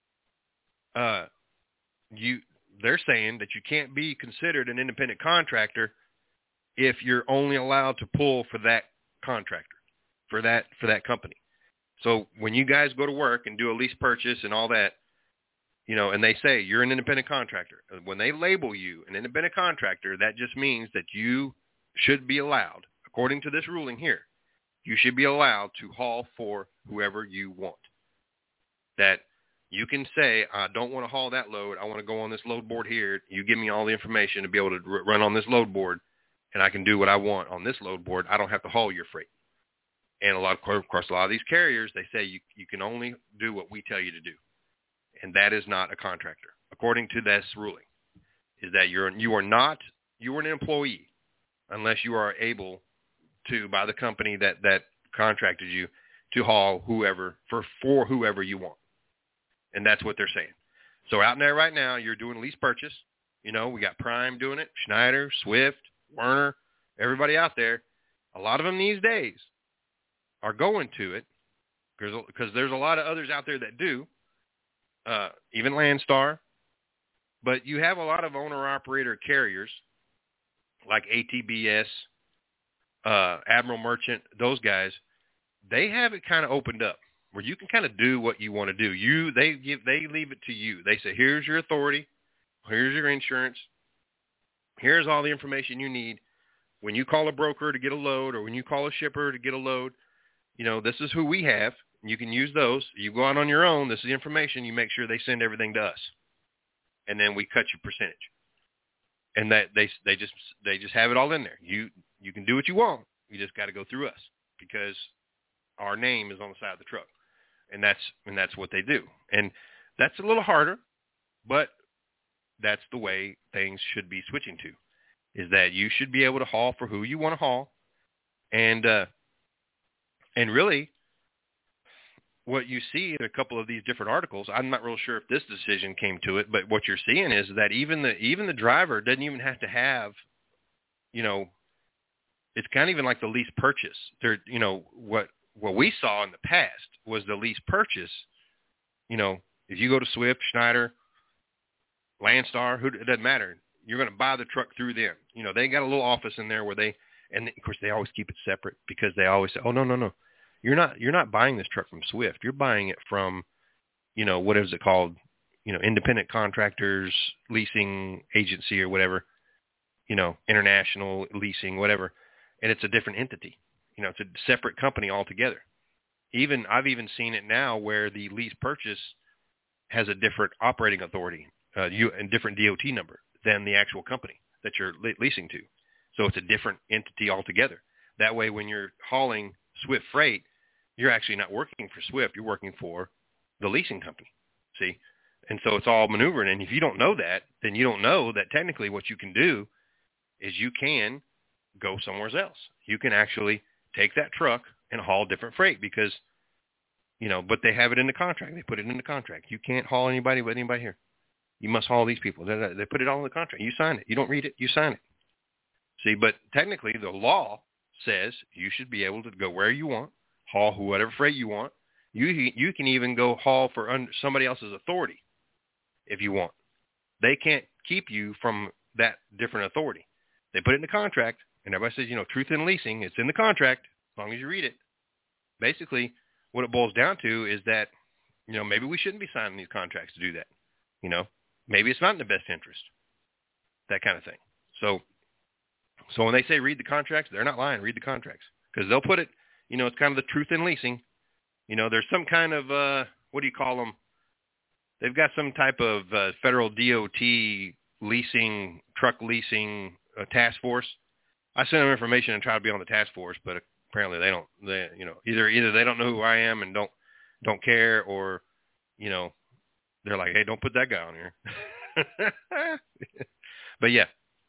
C: uh, you they're saying that you can't be considered an independent contractor if you're only allowed to pull for that contractor, for that for that company. So when you guys go to work and do a lease purchase and all that, you know, and they say you're an independent contractor, when they label you an independent contractor, that just means that you should be allowed, according to this ruling here, you should be allowed to haul for whoever you want. That you can say, I don't want to haul that load. I want to go on this load board here. You give me all the information to be able to r- run on this load board, and I can do what I want on this load board. I don't have to haul your freight. And a lot of, of course, a lot of these carriers, they say you, you can only do what we tell you to do. And that is not a contractor, according to this ruling, is that you're you are not you are an employee unless you are able to, by the company that, that contracted you, to haul whoever for for whoever you want. And that's what they're saying. So out there right now, you're doing a lease purchase. You know, we got Prime doing it, Schneider, Swift, Werner, everybody out there. A lot of them these days are going to it because there's a lot of others out there that do. Uh, even Landstar, but you have a lot of owner-operator carriers like A T B S, uh, Admiral Merchant, those guys. They have it kind of opened up where you can kind of do what you want to do. You, they give, they leave it to you. They say, here's your authority, here's your insurance, here's all the information you need. When you call a broker to get a load, or when you call a shipper to get a load, you know, this is who we have. You can use those. You go out on your own. This is the information. You make sure they send everything to us, and then we cut you percentage. And that they they just they just have it all in there. You you can do what you want. You just got to go through us because our name is on the side of the truck, and that's and that's what they do. And that's a little harder, but that's the way things should be switching to. Is that you should be able to haul for who you want to haul, and uh, and really. What you see in a couple of these different articles, I'm not real sure if this decision came to it, but what you're seeing is that even the even the driver doesn't even have to have, you know, it's kind of even like the lease purchase. There, you know, what what we saw in the past was the lease purchase. You know, if you go to Swift, Schneider, Landstar, who it doesn't matter, you're going to buy the truck through them. You know, they got a little office in there where they, and of course they always keep it separate because they always say, oh no no no. You're not you're not buying this truck from Swift. You're buying it from, you know, what is it called? You know, independent contractors, leasing agency or whatever, you know, international leasing, whatever. And it's a different entity. You know, it's a separate company altogether. Even I've even seen it now where the lease purchase has a different operating authority, uh, you, and different D O T number than the actual company that you're le- leasing to. So it's a different entity altogether. That way, when you're hauling Swift freight, you're actually not working for Swift. You're working for the leasing company. See? And so it's all maneuvering. And if you don't know that, then you don't know that technically what you can do is you can go somewhere else. You can actually take that truck and haul different freight because, you know, but they have it in the contract. They put it in the contract. You can't haul anybody with anybody here. You must haul these people. They, they put it all in the contract. You sign it. You don't read it. You sign it. See, but technically the law says you should be able to go where you want, haul whatever freight you want. You you can even go haul for under somebody else's authority if you want. They can't keep you from that different authority. They put it in the contract, and everybody says, you know, truth in leasing, it's in the contract as long as you read it. Basically, what it boils down to is that, you know, maybe we shouldn't be signing these contracts to do that. You know, maybe it's not in the best interest, that kind of thing. So, so when they say read the contracts, they're not lying. Read the contracts because they'll put it, you know, it's kind of the truth in leasing. You know, there's some kind of, uh, what do you call them? They've got some type of uh, federal D O T leasing, truck leasing uh, task force. I send them information and try to be on the task force, but apparently they don't, they, you know, either, either they don't know who I am and don't, don't care, or, you know, they're like, hey, don't put that guy on here. But yeah.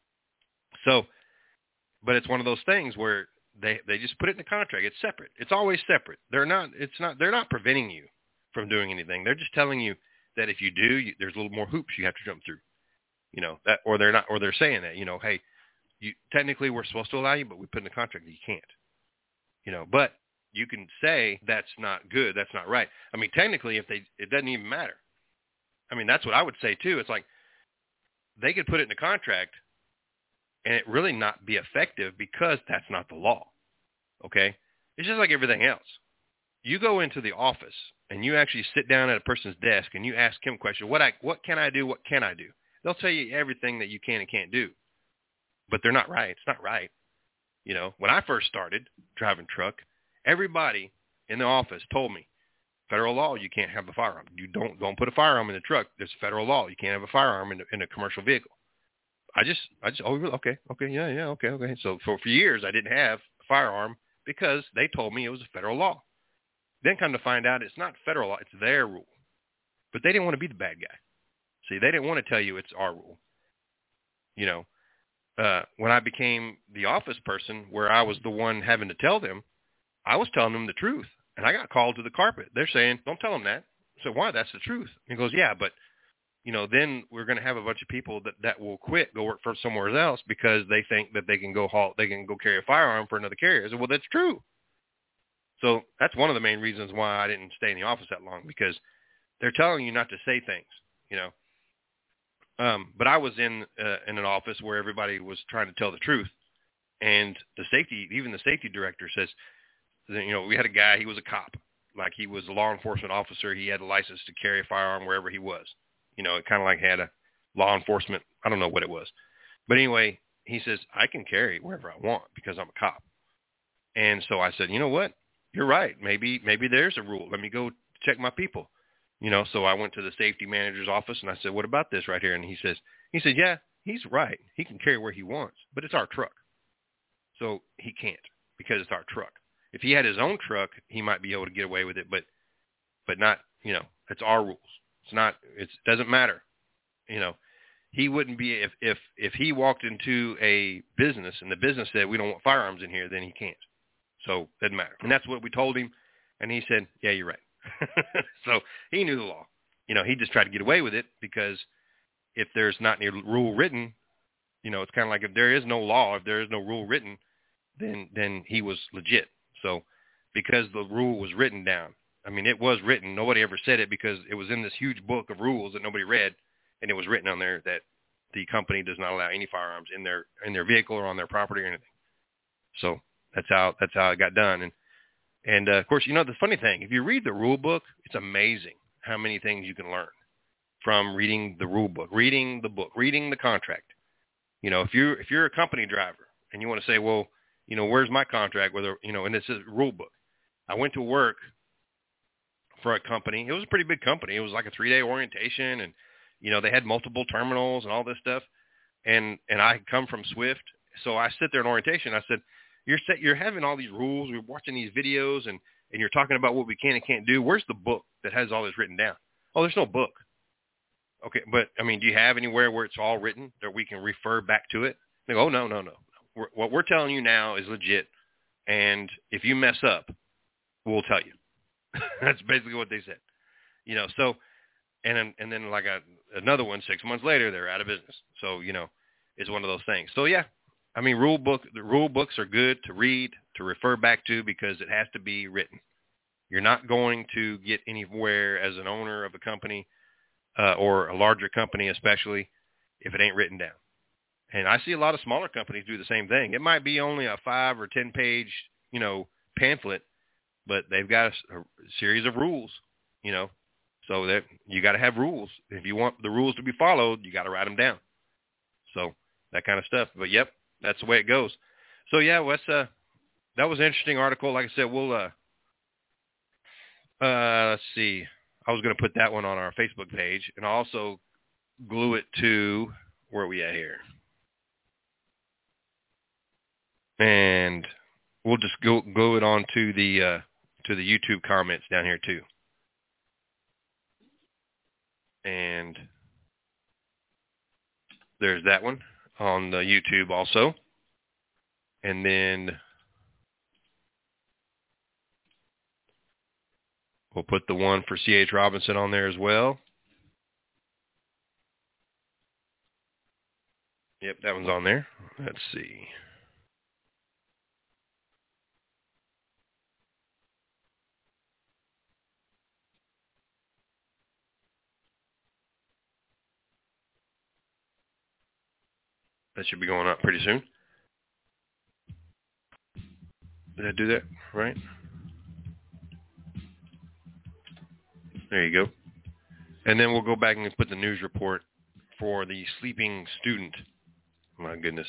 C: So, but it's one of those things where they, they just put it in the contract. It's separate. It's always separate. They're not, it's not, they're not preventing you from doing anything. They're just telling you that if you do, you, there's a little more hoops you have to jump through, you know, that, or they're not, or they're saying that, you know, hey, you technically we're supposed to allow you, but we put in the contract that you can't, you know, but you can say that's not good. That's not right. I mean, technically if they, it doesn't even matter. I mean, that's what I would say too. It's like they could put it in the contract and it really not be effective because that's not the law. Okay. It's just like everything else. You go into the office and you actually sit down at a person's desk and you ask him a question, what I, what can I do? What can I do? They'll tell you everything that you can and can't do, but they're not right. It's not right. You know, when I first started driving truck, everybody in the office told me, federal law, you can't have a firearm. You don't, don't put a firearm in the truck. There's federal law. You can't have a firearm in, in a commercial vehicle. I just, I just, oh, okay, okay, yeah, yeah, okay, okay. So for, for years, I didn't have a firearm because they told me it was a federal law. Then come to find out it's not federal law, it's their rule. But they didn't want to be the bad guy. See, they didn't want to tell you it's our rule. You know, uh, when I became the office person where I was the one having to tell them, I was telling them the truth. And I got called to the carpet. They're saying, don't tell them that. So why? That's the truth. And he goes, yeah, but, you know, then we're going to have a bunch of people that, that will quit, go work for somewhere else because they think that they can go haul, they can go carry a firearm for another carrier. I said, well, that's true. So that's one of the main reasons why I didn't stay in the office that long, because they're telling you not to say things, you know. Um, but I was in uh, in an office where everybody was trying to tell the truth, and the safety, even the safety director says, you know, we had a guy, he was a cop, like he was a law enforcement officer. He had a license to carry a firearm wherever he was. You know, it kind of like had a law enforcement, I don't know what it was. But anyway, he says, I can carry wherever I want because I'm a cop. And so I said, you know what? You're right. Maybe maybe there's a rule. Let me go check my people. You know, so I went to the safety manager's office and I said, what about this right here? And he says, he said, yeah, he's right. He can carry where he wants, but it's our truck. So he can't because it's our truck. If he had his own truck, he might be able to get away with it, but but not, you know, it's our rules. It's not, it doesn't matter. You know, he wouldn't be, if, if, if he walked into a business and the business said, we don't want firearms in here, then he can't. So it doesn't matter. And that's what we told him. And he said, yeah, you're right. So he knew the law. You know, he just tried to get away with it because if there's not any rule written, you know, it's kind of like if there is no law, if there is no rule written, then then he was legit. So because the rule was written down, I mean, it was written. Nobody ever said it because it was in this huge book of rules that nobody read, and it was written on there that the company does not allow any firearms in their in their vehicle or on their property or anything. So that's how that's how it got done. And and uh, of course, you know, the funny thing, if you read the rule book, it's amazing how many things you can learn from reading the rule book, reading the book, reading the contract. You know, if you if you're a company driver and you want to say, well, you know, where's my contract? Whether, you know, and this is a rule book. I went to work for a company. It was a pretty big company. It was like a three-day orientation, and, you know, they had multiple terminals and all this stuff. And and I come from Swift, so I sit there in orientation. I said, you're set, you're having all these rules. We're watching these videos, and and you're talking about what we can and can't do, where's the book that has all this written down? Oh, there's no book. Okay, but, I mean, do you have anywhere where it's all written that we can refer back to it? They go, oh, no, no, no. We're, what we're telling you now is legit, and if you mess up, we'll tell you. That's basically what they said. You know, so, and then, and then like a, another one, six months later, they're out of business. So, you know, it's one of those things. So, yeah, I mean, rule book, the rule books are good to read, to refer back to, because it has to be written. You're not going to get anywhere as an owner of a company uh, or a larger company, especially if it ain't written down. And I see a lot of smaller companies do the same thing. It might be only a five or ten page, you know, pamphlet, but they've got a, a series of rules, you know, so that you got to have rules. If you want the rules to be followed, you got to write them down. So that kind of stuff. But yep, that's the way it goes. So yeah, Wes, uh, that was an interesting article. Like I said, we'll, uh, uh, let's see. I was going to put that one on our Facebook page and also glue it to, where are we at here? And we'll just go go it on to the uh, to the YouTube comments down here too. And there's that one on the YouTube also. And then we'll put the one for C H Robinson on there as well. Yep, that one's on there. Let's see. That should be going up pretty soon. Did I do that right? There you go. And then we'll go back and put the news report for the sleeping student. My goodness.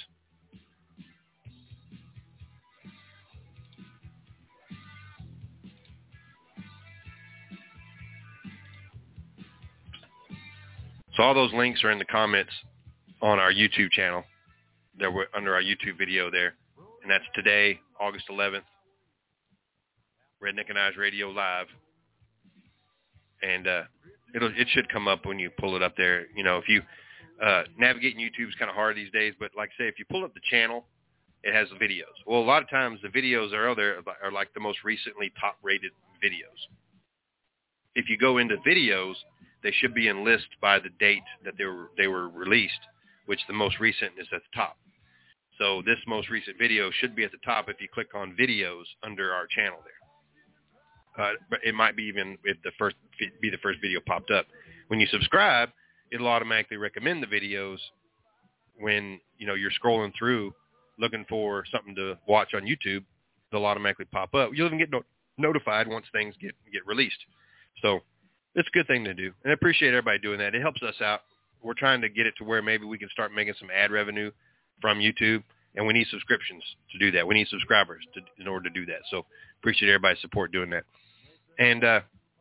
C: So all those links are in the comments on our YouTube channel. That were under our YouTube video there. And that's today, August eleventh. Redneck and Eyes Radio Live. And uh, it'll it should come up when you pull it up there. You know, if you uh, navigating YouTube is kind of hard these days, but like I say, if you pull up the channel, it has the videos. Well, a lot of times the videos are there are like the most recently top-rated videos. If you go into videos, they should be in list by the date that they were they were released, which the most recent is at the top. So this most recent video should be at the top if you click on videos under our channel there. Uh, but it might be even if the first be the first video popped up. When you subscribe, it'll automatically recommend the videos when you know you're scrolling through looking for something to watch on YouTube. They'll automatically pop up. You'll even get no- notified once things get get released. So it's a good thing to do, and I appreciate everybody doing that. It helps us out. We're trying to get it to where maybe we can start making some ad revenue from YouTube, and we need subscriptions to do that. We need subscribers to, in order to do that. So appreciate everybody's support doing that. And uh,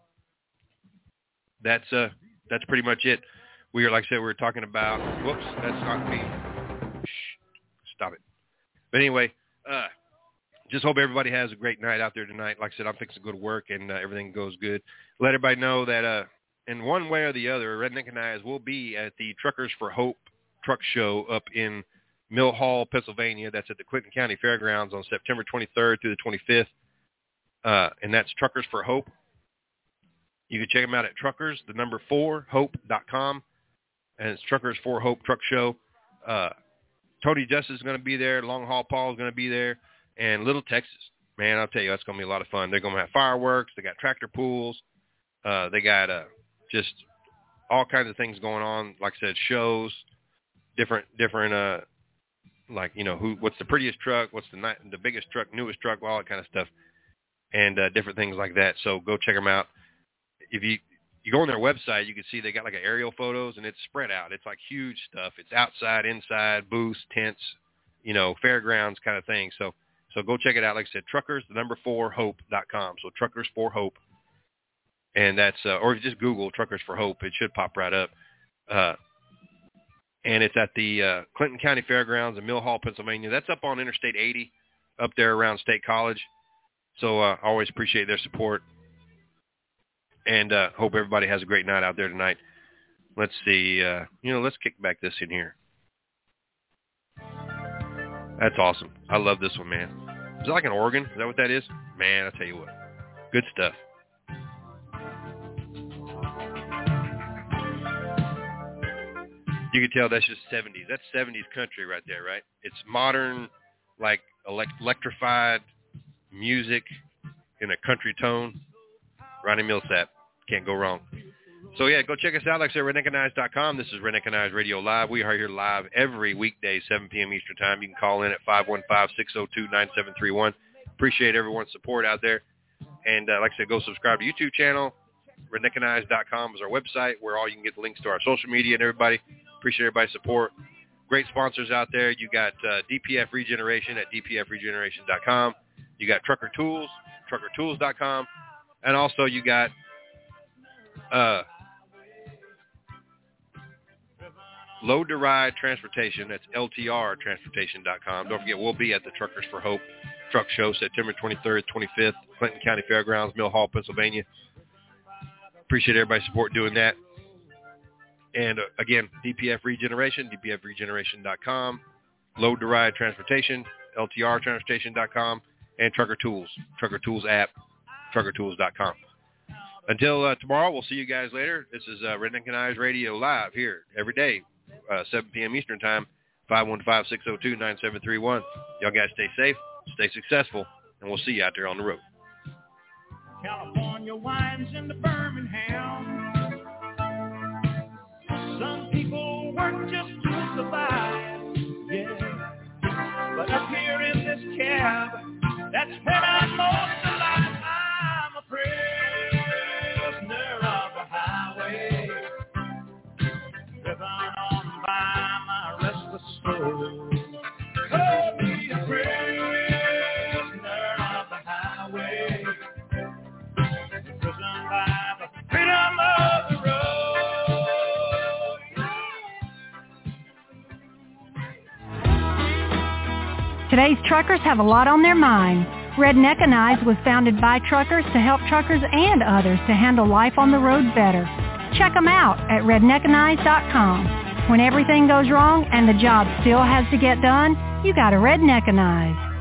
C: that's uh, that's pretty much it. We are, like I said, we were talking about. Whoops, that's not me. Shh, stop it. But anyway, uh, just hope everybody has a great night out there tonight. Like I said, I'm fixing to go to work, and uh, everything goes good. Let everybody know that uh, in one way or the other, Redneck and Eyes will be at the Truckers for Hope truck show up in Mill Hall, Pennsylvania. That's at the Clinton County Fairgrounds on September twenty-third through the twenty-fifth. Uh, and that's Truckers for Hope. You can check them out at Truckers, the number four, hope dot com. And it's Truckers for Hope Truck Show. Uh, Tony Justice is going to be there. Long Haul Paul is going to be there. And Little Texas. Man, I'll tell you, that's going to be a lot of fun. They're going to have fireworks. They got tractor pools. Uh, they got uh, just all kinds of things going on. Like I said, shows, different, different, uh, like, you know, who, what's the prettiest truck, what's the ni- the biggest truck, newest truck, all that kind of stuff, and uh, different things like that. So go check them out. If you, you go on their website, you can see they got like an aerial photos, and it's spread out. It's like huge stuff. It's outside, inside, booths, tents, you know, fairgrounds kind of thing. So so go check it out. Like I said, Truckers, the number four, hope dot com. So Truckers for Hope. And that's, uh, or if you just Google Truckers for Hope, it should pop right up. Uh, and it's at the uh, Clinton County Fairgrounds in Mill Hall, Pennsylvania. That's up on Interstate eighty, up there around State College. So uh, I always appreciate their support. And uh, hope everybody has a great night out there tonight. Let's see. Uh, you know, let's kick back this in here. That's awesome. I love this one, man. Is it like an organ? Is that what that is? Man, I tell you what. Good stuff. You can tell that's just seventies. That's seventies country right there, right? It's modern, like elect- electrified music in a country tone. Ronnie Millsap. Can't go wrong. So, yeah, go check us out. Like I said, redneck and eyes dot com. This is Redneck and Eyes Radio Live. We are here live every weekday, seven p.m. Eastern Time. You can call in at five one five, six oh two, nine seven three one. Appreciate everyone's support out there. And uh, like I said, go subscribe to YouTube channel. redneck and eyes dot com is our website where all you can get the links to our social media and everybody. Appreciate everybody's support. Great sponsors out there. You got uh, D P F Regeneration at d p f regeneration dot com. You got Trucker Tools, trucker tools dot com. And also you got uh, Load to Ride Transportation. That's L T R transportation dot com. Don't forget, we'll be at the Truckers for Hope Truck Show September twenty-third, twenty-fifth, Clinton County Fairgrounds, Mill Hall, Pennsylvania. Appreciate everybody's support doing that. And, uh, again, D P F Regeneration, d p f regeneration dot com. Load to Ride Transportation, L T R transportation dot com. And Trucker Tools, Trucker Tools app, trucker tools dot com. Until uh, tomorrow, we'll see you guys later. This is uh, Redneck and Eyes Radio Live here every day, uh, seven p.m. Eastern Time, five one five, six oh two, nine seven three one. Y'all guys stay safe, stay successful, and we'll see you out there on the road.
J: California winds into Birmingham. Some people work just to survive, yeah. But up here in this cab, that's when I'm most alive. I'm a prisoner of the highway, driven on by my restless soul. Oh, be a prisoner of the highway, imprisoned by the freedom of the road.
K: Today's truckers have a lot on their mind. Redneck and Eyes was founded by truckers to help truckers and others to handle life on the road better. Check them out at redneck and eyes dot com. When everything goes wrong and the job still has to get done, you got a Redneck and Eyes.